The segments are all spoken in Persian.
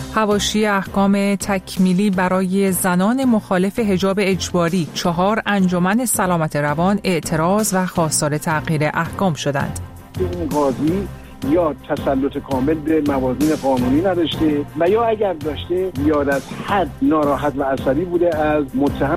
حواشی احکام تکمیلی برای زنان مخالف حجاب اجباری، 4 انجمن سلامت روان اعتراض و خواستار تغییر احکام شدند. این قاضی یا تسلط کامل به موازین قانونی نداشته و یا اگر داشته زیاد از حد ناراحت و عصبی بوده از متهم.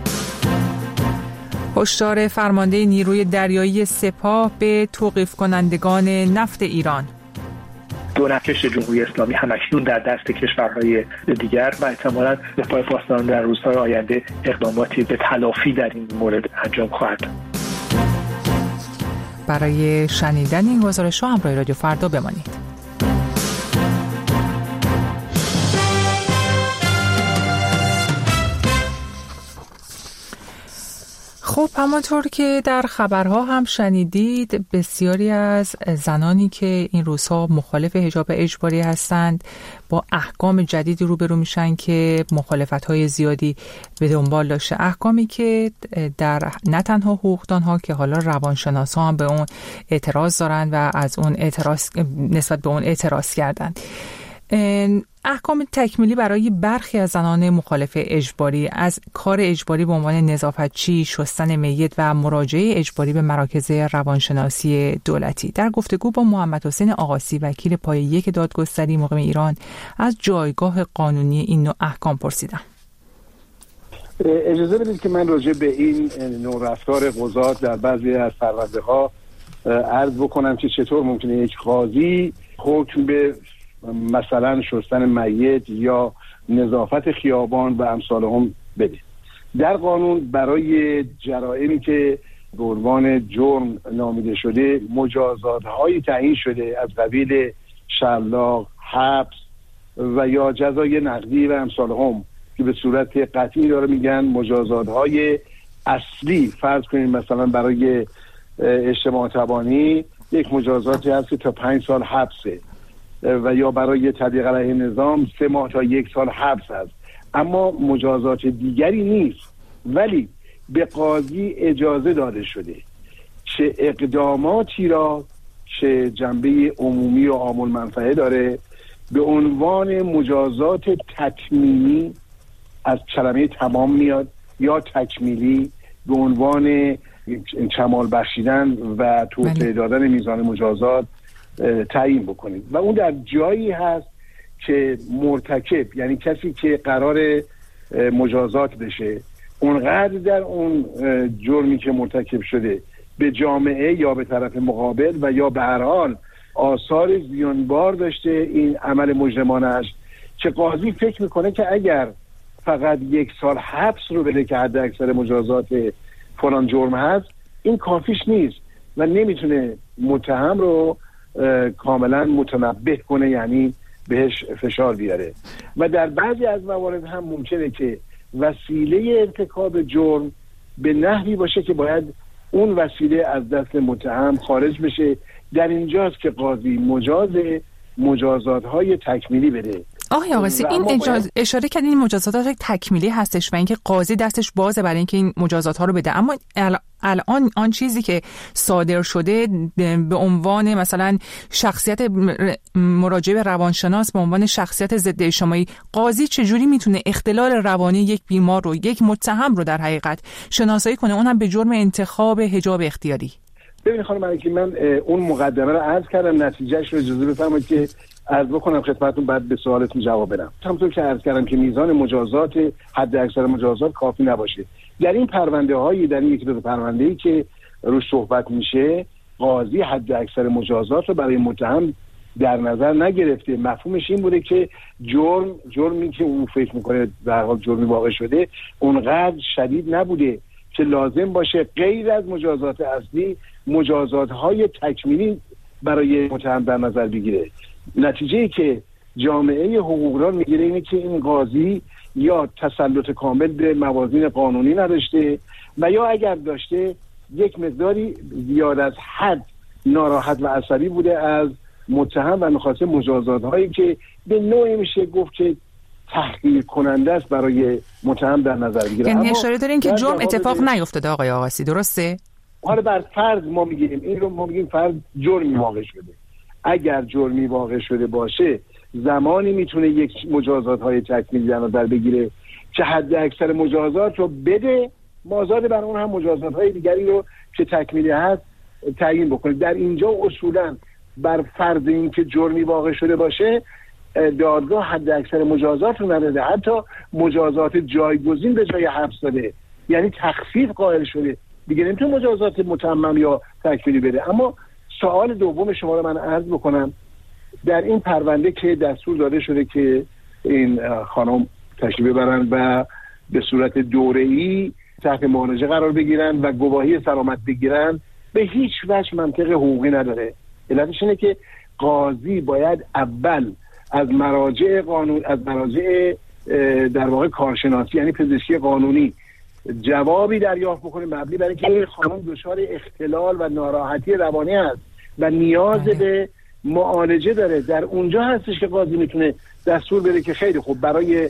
هشدار فرمانده نیروی دریایی سپاه به توقیف کنندگان نفت ایران. 2 نفش جمهوری اسلامی همکنون در دست کشورهای دیگر و احتمالاً به پای پاسداران در روزهای آینده اقداماتی به تلافی در این مورد انجام خواهد. برای شنیدن این گزارش‌ها همراه رادیو فردا بمانید. خب همانطور که در خبرها هم شنیدید، بسیاری از زنانی که این روزها مخالف حجاب اجباری هستند با احکام جدیدی روبرو میشن که مخالفت‌های زیادی به دنبال داشته، احکامی که در نه تنها حقوقدان‌ها که حالا روانشناسا هم به اون اعتراض دارن و از اون نسبت به اون اعتراض کردند. احکام تکمیلی برای برخی از زنان مخالف اجباری از کار اجباری به عنوان نظافتچی، شستن میت و مراجعه اجباری به مراکز روانشناسی دولتی. در گفتگو با محمد حسین آقاسی، وکیل پایه 1 دادگستری مقیم ایران، از جایگاه قانونی این نوع احکام پرسیدم. اجازه بدید که من راجع به این نوع رفتار قضات در بعضی از پرونده‌ها عرض بکنم که چطور ممکنه یک قاضی حکم به مثلا شستن میت یا نظافت خیابان و امثال هم بده. در قانون برای جرائمی که به عنوان جرم نامیده شده مجازات‌هایی تعیین شده از قبیل شلاق، حبس و یا جزای نقدی و امثال هم که به صورت قطعی داره میگن مجازات‌های اصلی. فرض کنید مثلا برای اجتماع تبانی یک مجازاتی هست که تا 5 سال حبسه و یا برای تبلیغ علیه نظام 3 ماه تا 1 سال حبس است، اما مجازات دیگری نیست. ولی به قاضی اجازه داده شده چه اقداماتی را چه جنبه عمومی و عام المنفعه داره به عنوان مجازات تکمیلی، از کلمه تمام میاد، یا تکمیلی به عنوان کمال بخشیدن و توسعه دادن میزان مجازات تعیین بکنید. و اون در جایی هست که مرتکب، یعنی کسی که قرار مجازات بشه، اونقدر در اون جرمی که مرتکب شده به جامعه یا به طرف مقابل و یا به هر حال آثار زیانبار داشته این عمل مجرمانش، که قاضی فکر میکنه که اگر فقط 1 سال حبس رو بده که حد اکثر مجازات فلان جرم هست، این کافیش نیست و نمیتونه متهم رو کاملا متنبه کنه، یعنی بهش فشار بیاره. و در بعضی از موارد هم ممکنه که وسیله ارتکاب جرم به نحوی باشه که باید اون وسیله از دست متهم خارج بشه. در اینجاست که قاضی مجازات‌های تکمیلی بده. آقای آقاسی، این اشاره کردین این مجازات تکمیلی هستش و اینکه قاضی دستش بازه برای اینکه این مجازات ها رو بده، اما الان آن چیزی که صادر شده به عنوان مثلا شخصیت مراجعه به روانشناس به عنوان شخصیت ضد اجتماعی، قاضی چجوری میتونه اختلال روانی یک بیمار رو، یک متهم رو در حقیقت شناسایی کنه، اونم به جرم انتخاب حجاب اختیاری؟ ببینید خانم ملکی، من اون مقدمه رو عرض کردم، نتیجهش رو اجازه بفرمایید که عرض بکنم خدمتتون، بعد به سوالتون جواب بدم. همونطور که عرض کردم که میزان مجازات، حد اکثر مجازات کافی نباشه. در این پرونده‌هایی، در این 1-2 پرونده‌ای که روش صحبت میشه، قاضی حد اکثر مجازات رو برای متهم در نظر نگرفته. مفهومش این بوده که جرمی که اون فکر میکنه در حال جرمی واقع شده اونقدر شدید نبوده که لازم باشه غیر از مجازات اصلی مجازات‌های تکمیلی برای متهم در نظر بگیره. نتیجه‌ای که جامعه حقوقدان میگیره اینه که این قاضی یا تسلط کامل به موازین قانونی نداشته و یا اگر داشته یک مقداری زیاد از حد ناراحت و عصبی بوده از متهم و می‌خواسته مجازات‌هایی که به نوعی میشه گفت که تحقیر کننده است برای متهم در نظر بگیره. یعنی اشاره دارین که جرم اتفاق نیفتاده آقای آقاسی، درسته؟ حالا بر فرض ما میگیم این رو، ما میگیم فرض جرمی واقع شده. اگر جرمی واقع شده باشه زمانی میتونه یک مجازات های تکمیلی در نظر بگیره که حد اکثر مجازات رو بده، مازاد بر اون هم مجازات های دیگری رو که تکمیلی هست تعیین بکنه. در اینجا اصولا بر فرض این که جرمی واقع شده باشه دادگاه حد اکثر مجازات رو نداده، حتی مجازات جایگزین به جای حبس داده، یعنی تخفیف قائل شده، دیگه نمیتونه مجازات متمم یا تکمیلی بده. اما سوال دوم شما رو من عرض بکنم، در این پرونده که دستور داده شده که این خانم تشریف ببرن و به صورت دوره‌ای تحت معالجه قرار بگیرن و گواهی سلامت بگیرن، به هیچ وجه منطق حقوقی نداره. علتش اینه که قاضی باید اول از مراجع قانون، از مراجع در واقع کارشناسی یعنی پزشکی قانونی جوابی دریافت بکنه مبنی بر اینکه این خانم دچار اختلال و ناراحتی روانی است و نیاز به معالجه داره. در اونجا هستش که قاضی میتونه دستور بده که خیلی خوب برای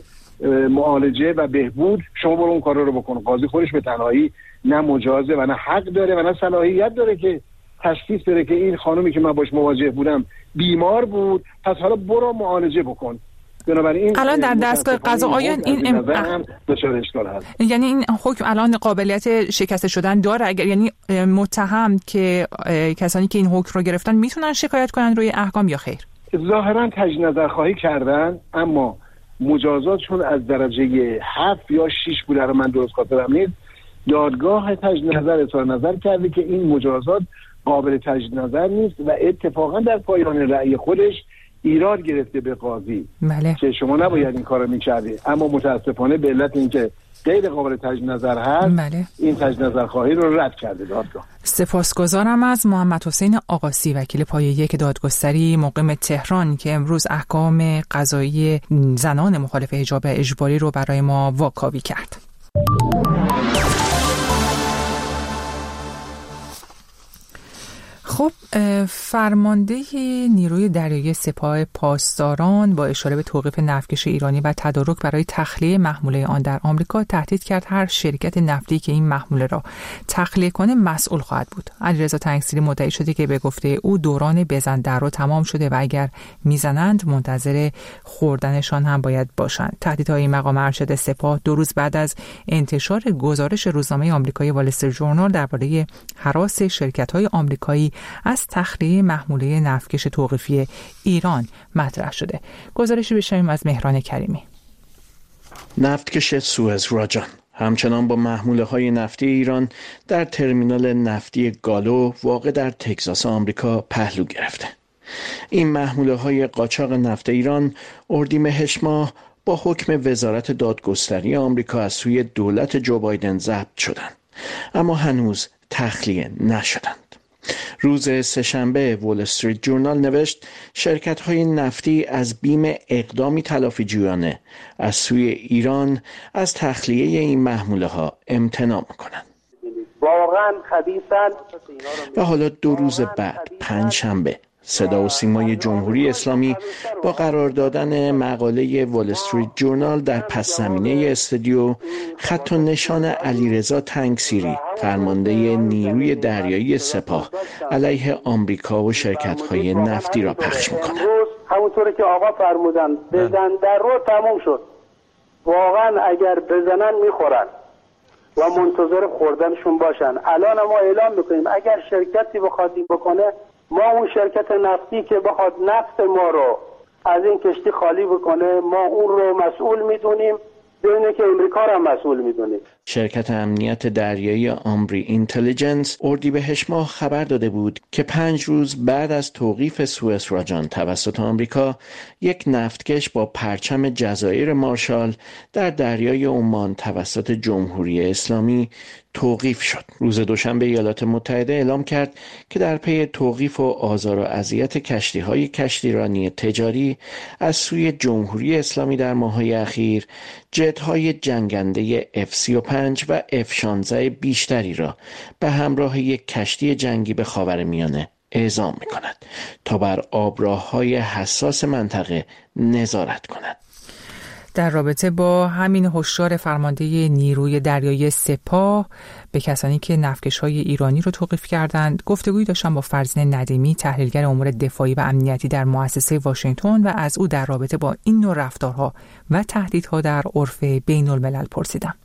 معالجه و بهبود شما برو اون کار رو بکن. قاضی خودش به تنهایی نه مجازه و نه حق داره و نه صلاحیت داره که تشخیص بده که این خانومی که من باش مواجه بودم بیمار بود، پس حالا برو معالجه بکن. بنابراین الان در دستگاه قضا آیا این دچار اشکال هست؟ یعنی این حکم الان قابلیت شکسته شدن داره؟ اگر یعنی متهم که کسانی که این حکم رو گرفتن میتونن شکایت کنن روی احکام یا خیر؟ ظاهرا تجدید نظرخواهی کردن، اما مجازاتشون از درجه 7 یا 6 بوده رو من درست خاطرم نیست. دادگاه تجدید نظر اظهار نظر کرده که این مجازات قابل تجدید نظر نیست و اتفاقا در پایان رأی خودش ایراد گرفته به قاضی که شما نباید این کارو می‌کردی، اما متاسفانه به علت اینکه غیر قابل تجدید نظر هست این تجدید نظر خواهی رو رد کرده دادگاه. سپاسگزارم از محمد حسین آقاسی، وکیل پایه 1 دادگستری مقیم تهران که امروز احکام قضایی زنان مخالف حجاب اجباری رو برای ما واکاوی کرد. خب، فرمانده نیروی دریایی سپاه پاسداران با اشاره به توقیف نفتکش ایرانی و تدارک برای تخلیه محموله آن در آمریکا تهدید کرد هر شرکت نفتی که این محموله را تخلیه کنه مسئول خواهد بود. علیرضا تنگسیری مدعی شده که به گفته او دوران بزن درو تمام شده و اگر میزنند منتظر خوردنشان هم باید باشند. تهدیدهای مقام ارشد سپاه 2 روز بعد از انتشار گزارش روزنامه آمریکایی وال استریت ژورنال درباره هراس شرکت‌های آمریکایی از تخلیه محموله نفتکش توقیفی ایران مطرح شده. گزارشی بشنویم از مهران کریمی. نفتکش سوئز راجان همچنان با محموله‌های نفتی ایران در ترمینال نفتی گالو واقع در تگزاس آمریکا پهلو گرفته. این محموله‌های قاچاق نفت ایران اردیبهشت ماه با حکم وزارت دادگستری آمریکا از سوی دولت جو بایدن ضبط شدند، اما هنوز تخلیه نشدند. روز سه‌شنبه وال استریت جورنال نوشت شرکت‌های نفتی از بیم اقدامی تلافی‌جویانه از سوی ایران از تخلیه این محموله‌ها امتناع می‌کنند. واقعاً خبیثن. و حالا 2 روز بعد پنجشنبه صدا و سیمای جمهوری اسلامی با قرار دادن مقاله وال استریت جورنال در پس زمینه استودیو خط و نشان علیرضا تنگسیری فرمانده نیروی دریایی سپاه علیه آمریکا و شرکت‌های نفتی را پخش می‌کند. همونطوری که آقا فرمودن بزن در رو تموم شد. واقعا اگر بزنن میخورن و منتظر خوردنشون باشن. الان ما اعلام میکنیم اگر شرکتی بخواد این بکنه، ما اون شرکت نفتی که بخواد نفت ما رو از این کشتی خالی بکنه، ما اون رو مسئول میدونیم، بدونه که امریکا رو هم مسئول میدونیم. شرکت امنیت دریایی آمری اینتلیجنس اردیبهشت ماه خبر داده بود که 5 روز بعد از توقیف سوئز راجان توسط آمریکا، یک نفتکش با پرچم جزایر مارشال در دریای عمان توسط جمهوری اسلامی توقیف شد. روز دوشنبه ایالات متحده اعلام کرد که در پی توقیف و آزار و اذیت کشتی‌های کشتیرانی تجاری از سوی جمهوری اسلامی در ماه‌های اخیر، جت‌های جنگنده F-35 و F-16 بیشتری را به همراه یک کشتی جنگی به خاورمیانه اعزام می‌کند تا بر آبراه‌های حساس منطقه نظارت کند. در رابطه با همین هشدار فرمانده نیروی دریایی سپاه به کسانی که نفتکش‌های ایرانی رو توقیف کردند گفتگویی داشتم با فرزین ندیمی، تحلیلگر امور دفاعی و امنیتی در مؤسسه واشنگتن، و از او در رابطه با این نوع رفتارها و تهدیدها در عرف بین‌الملل پرسیدم.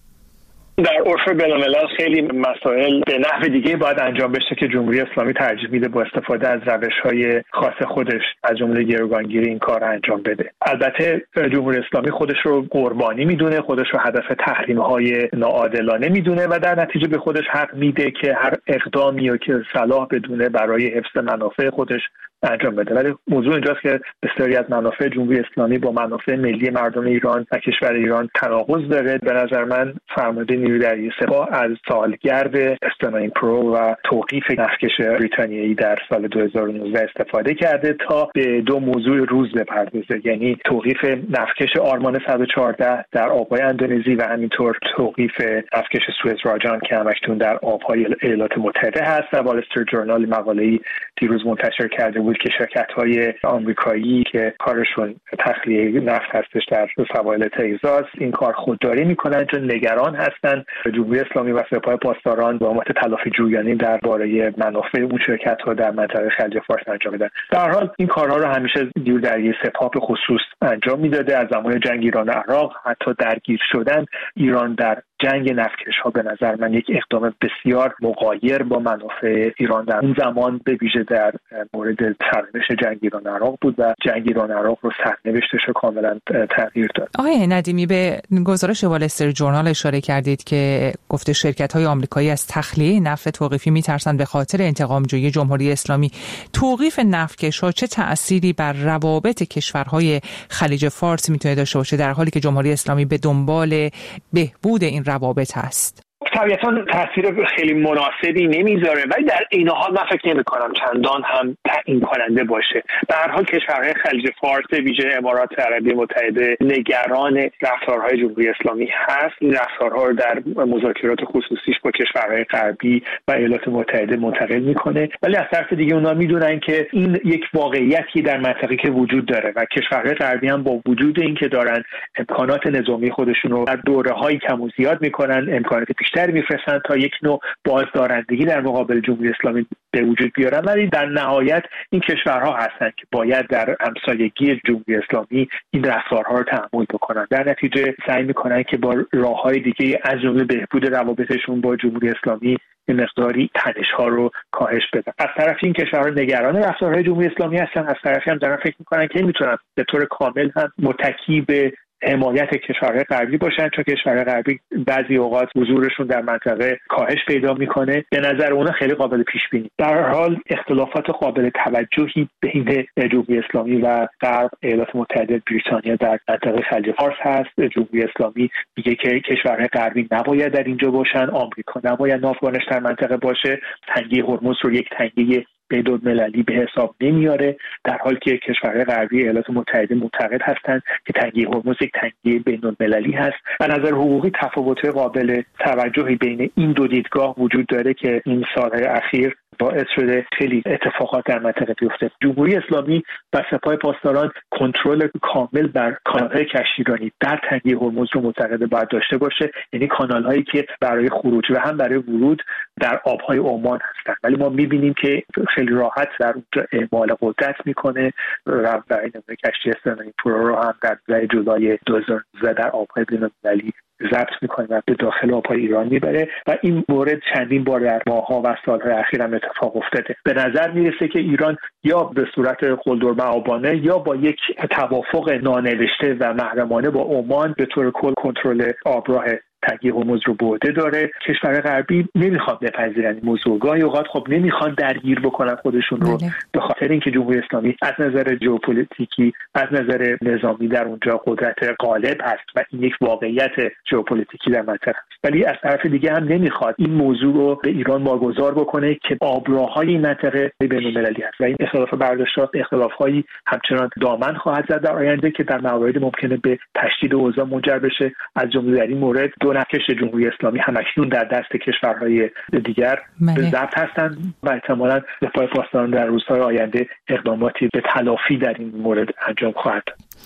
در عرف بین‌الملل خیلی مسائل به نحو دیگه باید انجام بشه که جمهوری اسلامی ترجیح میده با استفاده از روش‌های خاص خودش از جمله گروگانگیری این کار انجام بده. البته جمهوری اسلامی خودش رو قربانی میدونه، خودش رو هدف تحریم‌های ناعادلانه میدونه و در نتیجه به خودش حق میده که هر اقدامی رو که صلاح بدونه برای حفظ منافع خودش انجام بده. ولی موضوع اینجاست که بسیاری از منافع جمهوری اسلامی با منافع ملی مردم ایران و کشور ایران تناقض داره. به نظر من فرمانده نیروی دریایی سپاه از سالگرد استرلینگ پرو و توقیف نفتکش بریتانیایی در سال 2019 استفاده کرده تا به دو موضوع روز بپردازه، یعنی توقیف نفتکش آرمان 114 در آبهای اندونزی و همینطور توقیف نفتکش سوئز راجان که همکنون در آبهای ایالات متحده هست. و وال استریت ژورنال مقاله‌ای دیروز منتشر کرده بود که شرکت‌های آمریکایی که کارشون تخلیه نفت هستش در سواحل تگزاس این کار خودداری میکنن چون نگران هستن جمهوری اسلامی و سپاه پاسداران با مت تلافی جویانه درباره منافع اون شرکت‌ها در منطقه خلیج فارس انجام بدن. در هر حال این کارها رو همیشه نیروی دریایی سپاه به خصوص انجام میداده. از زمان جنگ ایران عراق حتی درگیر شدن ایران در جنگ نفتکش‌ها به نظر من یک اقدام بسیار مغایر با منافع ایران در اون زمان به ویژه در مورد سرنوشت جنگ ایران عراق بود و جنگ ایران عراق رو سرنوشتش رو کاملا تغییر داد. آقای ندیمی، به گزارش وال استریت ژورنال اشاره کردید که گفته شرکت‌های آمریکایی از تخلیه نفت توقیفی می‌ترسند به خاطر انتقام‌جویی جمهوری اسلامی. توقیف نفتکش‌ها چه تأثیری بر روابط کشورهای خلیج فارس میتونه داشته باشه در حالی که جمهوری اسلامی به دنبال بهبود این روابط هست؟ طبیعتاً تاثیر خیلی مناسبی نمیذاره، ولی در این حال من فکر نمی‌کنم چندان هم تعیین کننده باشه. به هر حال کشورهای خلیج فارس ویژه امارات عربی متحده نگران رفتارهای جمهوری اسلامی هست. این رفتارها رو در مذاکرات خصوصیش با کشورهای غربی و ایالات متحده منتقل میکنه، ولی از طرف دیگه اونها میدونن که این یک واقعیتی در منطقه که وجود داره و کشورهای غربی هم با وجود اینکه دارن امکانات نظامی خودشون رو در دوره‌های کم و زیاد میکنن، امکانات بیشتر میفرستن تا یک نوع بازدارندگی در مقابل جمهوری اسلامی به وجود بیارن، ولی در نهایت این کشورها هستند که باید در همسایگی جمهوری اسلامی این رفتارها رو تحمل بکنن. در نتیجه سعی میکنن که با راههای دیگه از جمله بهبود روابطشون با جمهوری اسلامی این مقداری تنش‌ها رو کاهش بدن. از طرف این کشورها نگران رفتارهای جمهوری اسلامی هستن، از طرفی هم دارن فکر میکنن که نمیتونن به طور کامل هم متکی به حمایت کشورهای غربی باشن، چون کشورهای غربی بعضی اوقات حضورشون در منطقه کاهش پیدا میکنه. به نظر اونا خیلی قابل پیش بینی. در هر حال اختلافات قابل توجهی بین جمهوری اسلامی و غرب، ایالات متحده، بریتانیا در منطقه خلیج فارس هست. جمهوری اسلامی میگه که کشورهای غربی نباید در اینجا باشن، آمریکا نباید ناوگانش در منطقه باشه، تنگه هرمز رو یک تنگه بین‌المللی به حساب نمیاره، در حالی که کشورهای غربی ایالات متحده معتقد هستند که تنگه هرمز یک تنگه بین‌المللی هست. از نظر حقوقی تفاوت‌های قابل توجهی بین این دو دیدگاه وجود داره که این سال‌های اخیر باعث شده خیلی اتفاقات در منطقه بیفته. جمهوری اسلامی و سپاه پاسداران کنترل کامل بر کانال‌های کشتیرانی در تنگه هرمز رو معتقد باید داشته باشه، یعنی کانال‌هایی که برای خروج و هم برای ورود در آب‌های عمان هستند. ولی ما می‌بینیم که خیلی راحت در اونجا اعمال قدرت می‌کنه و این کشتی استرلینگ پرو رو هم در جولای 2019 در آب‌های بین‌المللی ضبط میکنه و به داخل آبهای ایران میبره و این مورد چندین بار در ماه‌ها و سال‌های اخیر هم اتفاق افتاده. به نظر میرسه که ایران یا به صورت قلدرمعابانه یا با یک توافق نانوشته و محرمانه با عمان به طور کل کنترل آبراه تنگه هرمز رو به عهده داره. کشور غربی نمیخواد بپذیرن این موضوع، گاهی اوقات خب نمیخوان درگیر بکنن خودشون رو به خاطر اینکه جمهوری اسلامی از نظر ژئوپلیتیکی از نظر نظامی در اونجا قدرت غالب هست و این یک واقعیت ژئوپلیتیکی در منطقه است. ولی از طرف دیگه هم نمیخواد این موضوع رو به ایران واگذار بکنه که آبراهای این منطقه بین‌المللی هست و این اختلاف برداشت‌ها اختلاف‌هایی همچنان دامن خواهد زد در آینده که در موارد ممکنه به تشدید اوضاع منجر بشه. از جمله در این مورد دو نفتکش جمهوری اسلامی همکنون در دست کشورهای دیگر ضبط هستند و احتمالاً سپاه پاسداران در روزهای آینده اقداماتی به تلافی در این مورد انجام خواهد داد.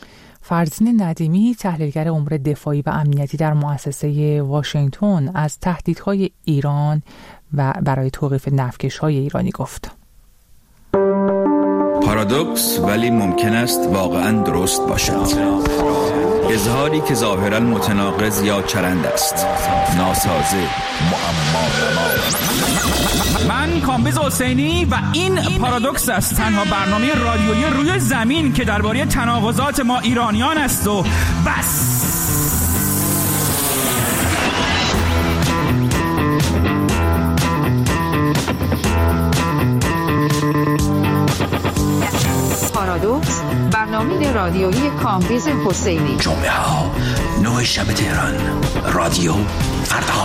فرزین ندیمی، تحلیلگر امور دفاعی و امنیتی در مؤسسه واشنگتن، از تهدیدهای ایران و برای توقیف نفتکش‌های ایرانی گفت. پارادوکس ولی ممکن است واقعاً درست باشد. اظهاری که ظاهراً متناقض یا چرند است، ناسازه، معما. من کامبیز حسینی و این پارادوکس است، تنها برنامه رادیویی روی زمین که درباره تناقضات ما ایرانیان است و بس. پارادوکس، برنامه رادیویی کامبیز حسینی. جمعه ها 9 شب تهران، رادیو فردا.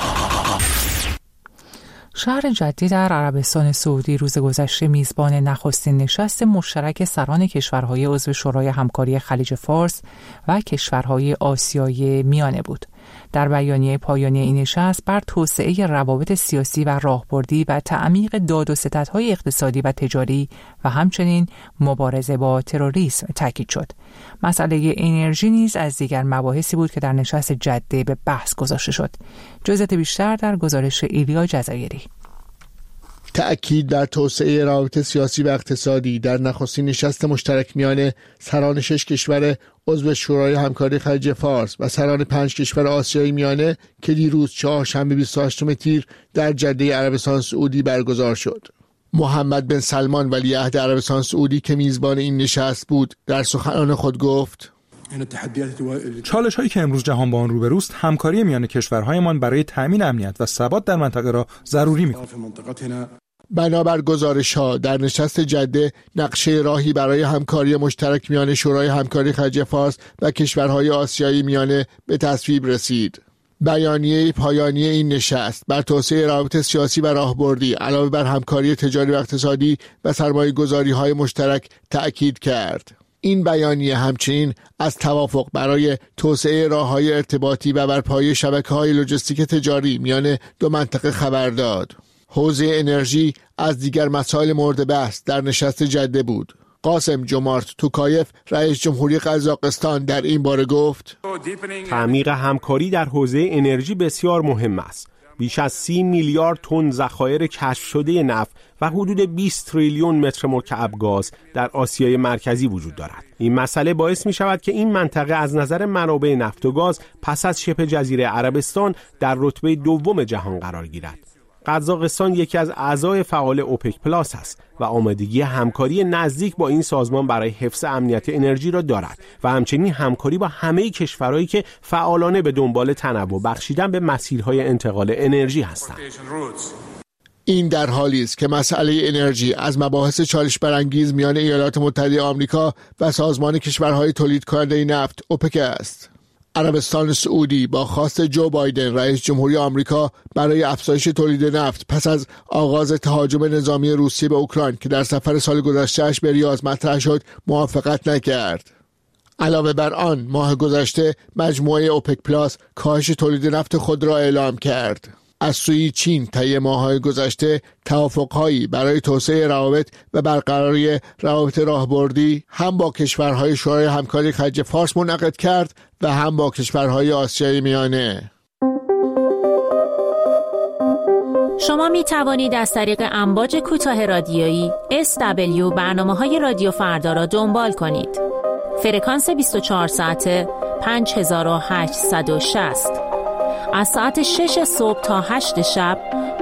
شهر جدی در عربستان سعودی روز گذشته میزبان نخستین نشست مشترک سران کشورهای عضو شورای همکاری خلیج فارس و کشورهای آسیای میانه بود. در بیانیه پایانی این نشست بر توسعه روابط سیاسی و راهبردی و تعمیق داد و ستدهای اقتصادی و تجاری و همچنین مبارزه با تروریسم تاکید شد. مسئله انرژی نیز از دیگر مباحثی بود که در نشست جده به بحث گذاشته شد. جزئیات بیشتر در گزارش ایلیا جزایری. تأکید بر توسعه روابط سیاسی و اقتصادی در نخستین نشست مشترک میان سران 6 کشور عضو شورای همکاری خلیج فارس و سران 5 کشور آسیای میانه که دیروز چهارشنبه 28 تیر در جده عربستان سعودی برگزار شد. محمد بن سلمان ولیعهد عربستان سعودی که میزبان این نشست بود در سخنان خود گفت: چالش هایی که امروز جهان با آن روبروست همکاری میان کشورهایمان برای تأمین امنیت و ثبات در منطقه را ضروری می‌کند. بنابر گزارش‌ها در نشست جده نقشه راهی برای همکاری مشترک میان شورای همکاری خلیج فارس و کشورهای آسیایی میانه به تصویب رسید. بیانیه پایانی این نشست بر توسعه روابط سیاسی و راهبردی علاوه بر همکاری تجاری و اقتصادی و سرمایه‌گذاری‌های مشترک تأکید کرد. این بیانیه همچنین از توافق برای توسعه راه‌های ارتباطی و برپایی شبکه‌های لوجستیک تجاری میان دو منطقه خبر داد. حوزه انرژی از دیگر مسائل مورد بحث در نشست جده بود. قاسم جمارت توکایف رئیس جمهوری قزاقستان در این باره گفت: تعمیق همکاری در حوزه انرژی بسیار مهم است. بیش از 30 میلیارد تن ذخایر کشف شده نفت و حدود 20 تریلیون متر مکعب گاز در آسیای مرکزی وجود دارد. این مسئله باعث می شود که این منطقه از نظر منابع نفت و گاز پس از شبه جزیره عربستان در رتبه دوم جهان قرار گیرد. قزاقستان یکی از اعضای فعال اوپک پلاس است و آمادگی همکاری نزدیک با این سازمان برای حفظ امنیت انرژی را دارد و همچنین همکاری با همه کشورهایی که فعالانه به دنبال تنوع بخشیدن به مسیرهای انتقال انرژی هستند. این در حالی است که مسئله انرژی از مباحث چالش برانگیز میان ایالات متحده آمریکا و سازمان کشورهای تولید کننده نفت اوپک است. عربستان سعودی با خواست جو بایدن رئیس جمهوری آمریکا برای افزایش تولید نفت پس از آغاز تهاجم نظامی روسیه به اوکراین که در سفر سال گذشته‌اش به ریاض مطرح شد موافقت نکرد. علاوه بر آن ماه گذشته مجموعه اوپک پلاس کاهش تولید نفت خود را اعلام کرد. از سوی چین طی ماه‌های گذشته توافق‌هایی برای توسعه روابط و برقراری روابط راهبردی هم با کشورهای شورای همکاری خلیج فارس منعقد کرد و هم با کشورهای آسیای میانه. شما می توانید از طریق امواج کوتاه رادیویی SW برنامه‌های رادیو فردا را دنبال کنید. فرکانس 24 ساعته 5860. از ساعت 6 صبح تا 8 شب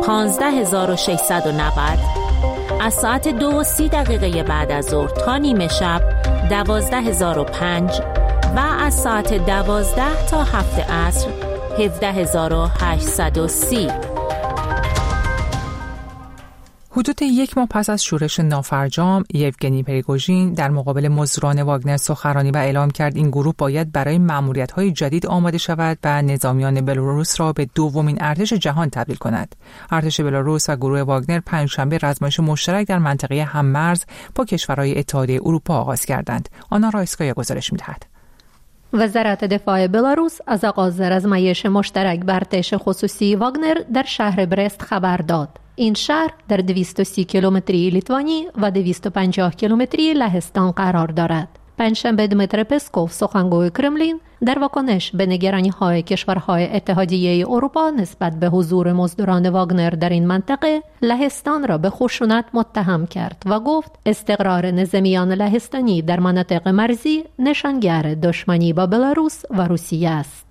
15690. از ساعت 2:30 بعد از ظهر تا نیمه شب 12005 و از ساعت 12 تا 7 عصر 17830. حدود یک ماه پس از شورش نافرجام، یوگنی پریگوژین در مقابل مزدوران واگنر سخنرانی و اعلام کرد این گروه باید برای مأموریت‌های جدید آماده شود و نظامیان بلاروس را به دومین ارتش جهان تبدیل کند. ارتش بلاروس و گروه واگنر پنجشنبه رزمایش مشترک در منطقه هم‌مرز با کشورهای اتحادیه اروپا آغاز کردند. آنا رایسکایا گزارش می‌دهد. وزارت دفاع بلاروس از آغاز رزمایش مشترک بر ارتش خصوصی واگنر در شهر برست خبر داد. این شهر در 230 کیلومتری لیتوانی و 250 کیلومتری لهستان قرار دارد. پنجشنبه دمیتری پسکوف سخنگوی کرملین در واکنش به نگرانی‌های کشورهای اتحادیه اروپا نسبت به حضور مزدوران واگنر در این منطقه لهستان را به خشونت متهم کرد و گفت استقرار نظامیان لهستانی در مناطق مرزی نشانگر دشمنی با بلاروس و روسیه است.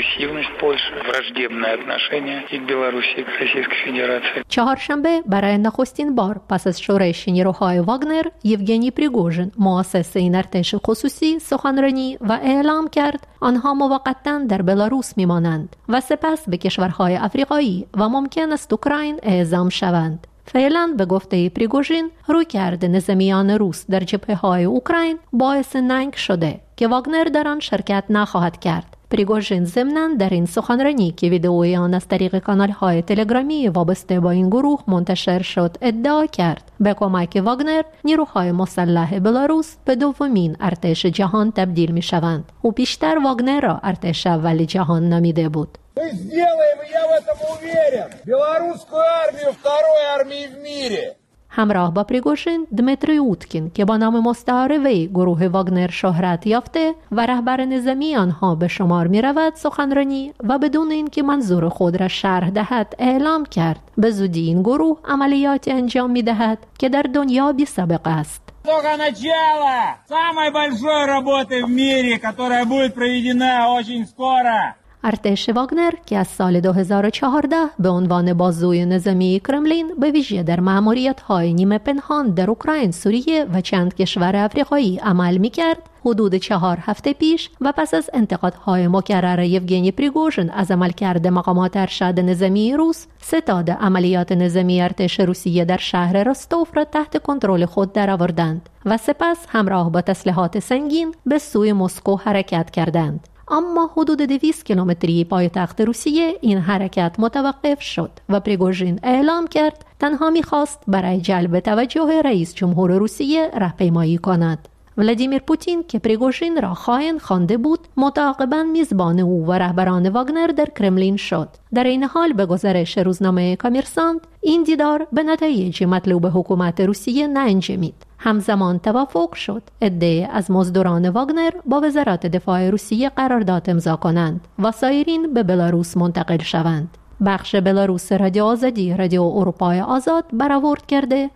چهارشنبه برای نخستین بار پس از شورش نیروهای واگنر یوگنی پریگوژین مؤسس این ارتش خصوصی سخنرانی و اعلام کرد آنها موقتا در بلاروس میمانند و سپس به کشورهای آفریقایی و ممکن است اوکراین اعزام شوند. فعلا به گفته پریگوژین رویکرد نظامیان روس در جبهه‌های اوکراین باعث ننگ شده که واگنر در آن شرکت نخواهد کرد. پریگوژین ضمناً در این سخنرانی که ویدئوی آن از طریق کانال‌های تلگرامی وابسته با این گروه منتشر شد ادعا کرد به کمک واگنر نیروهای مسلح بلاروس به دومین ارتش جهان تبدیل می‌شوند. او پیشتر واگنر را ارتش اول جهان نامیده بود. Мы сделаем, и я в этом уверен, белорусскую армию второй армией в мире. همراه با پریگوژین دمیتری اوتکین که با نام مستعار وی گروه واگنر شهرت یافته و رهبر نظامی آنها به شمار می رود سخنرانی و بدون اینکه منظور خود را شرح دهد اعلام کرد به زودی این گروه عملیاتی انجام می دهد که در دنیا بی سابقه است. Только начало самой большой работы в мире, которая будет проведена очень скоро. ارتش واگنر که از سال 2014 به عنوان بازوی نظامی کرملین به ویژه در مأموریت‌های نیمه پنهان در اوکراین، سوریه و چند کشور آفریقایی عمل می‌کرد، حدود 4 هفته پیش و پس از انتقادهای مکرر یوگنی پریگوژین از عملکرد مقامات ارشد نظامی روس، ستاد عملیات نظامی ارتش روسیه در شهر رستوف را تحت کنترل خود درآوردند و سپس همراه با تسلیحات سنگین به سوی مسکو حرکت کردند. اما حدود 200 کیلومتری پایتخت روسیه این حرکت متوقف شد و پریگوژین اعلام کرد تنها می‌خواست برای جلب توجه رئیس جمهور روسیه راهپیمایی کند. ولادیمیر پوتین که پریگوژین را خائن خوانده بود، متعاقباً میزبان او و رهبران واگنر در کرملین شد. در این حال به گزارش روزنامه کامرسانت این دیدار به نتایج مطلوب حکومت روسیه نانجامید. همزمان توافق شد عده‌ای از مزدوران واگنر با وزارت دفاع روسیه قرارداد امضا کنند و سایرین به بلاروس منتقل شوند. بخش بلاروس رادیو آزادی رادیو اروپای آزاد برآورد کرده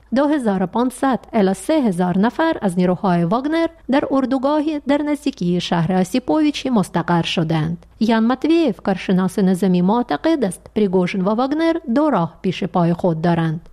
2500 الی 3000 نفر از نیروهای واگنر در اردوگاهی در نزدیکی شهر اسیپوویچی مستقر شدند. یان ماتویف کارشناس نظامی معتقد است پریگوژین و واگنر دو راه پیش پای خود دارند.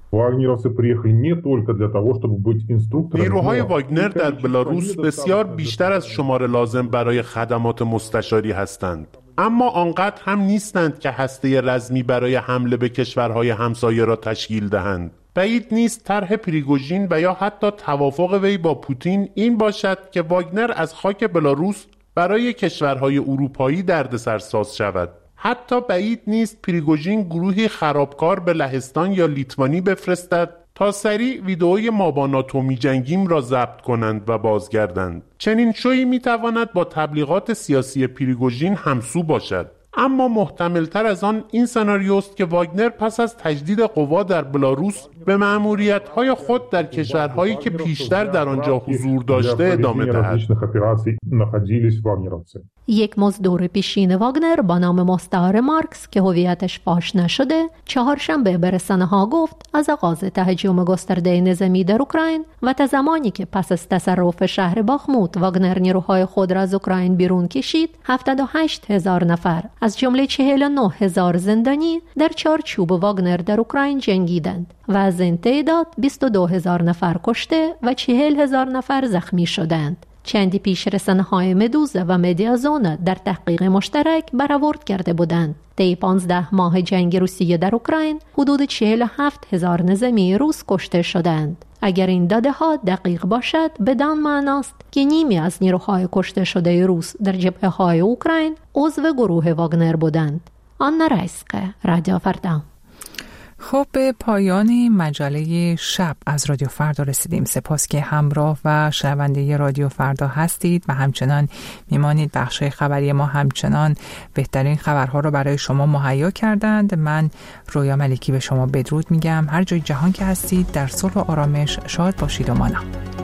نیروهای واگنر در بلاروس بسیار بیشتر از شمار لازم برای خدمات مستشاری هستند، اما آنقدر هم نیستند که هسته رزمی برای حمله به کشورهای همسایه را تشکیل دهند. بعید نیست طرح پریگوژین و یا حتی توافق وی با پوتین این باشد که واگنر از خاک بلاروس برای کشورهای اروپایی دردسرساز شود. حتی بعید نیست پریگوژین گروهی خرابکار به لهستان یا لیتوانی بفرستد تا سریع ویدئوی ما با ناتو می‌جنگیم را ضبط کنند و بازگردند. چنین شویی می‌تواند با تبلیغات سیاسی پریگوژین همسو باشد. اما محتمل‌تر از آن این سناریوست که واگنر پس از تجدید قوا در بلاروس به مأموریت‌های خود در کشورهایی که پیشتر در آنجا حضور داشته ادامه دهد. یک مزدور پیشین واگنر با نام مستعار مارکس که هویتش فاش نشده، چهارشنبه به رسانه‌ها گفت از آغاز تهاجم گسترده نظامی در اوکراین و تا زمانی که پس از تصرف شهر باخموت واگنر نیروهای خود را از اوکراین بیرون کشید، 78000 نفر از جمله 49000 زندانی در چارچوب واگنر در اوکراین جنگیدند و از این تعداد 22000 نفر کشته و 40000 نفر زخمی شدند. چندی پیش رسانه‌های مدوزا و مدیازونا در تحقیق مشترک برآورد کرده بودند. طی 15 ماه جنگ روسیه در اوکراین حدود 47000 نظامی روس کشته شدند. اگر این داده‌ها دقیق باشد بدان معناست که نیمی از نیروهای کشته شده روس در جبهه‌های اوکراین عضو گروه واگنر بودند. آنا رایسکا، رادیو فردا. خب به پایان مجله شب از رادیو فردا رسیدیم. سپاس که همراه و شنونده رادیو فردا هستید و همچنان میمانید. بخشای خبری ما همچنان بهترین خبرها رو برای شما مهیا کردند. من رویا ملکی به شما بدرود میگم. هر جای جهان که هستید در صلح و آرامش شاد باشید و مانا.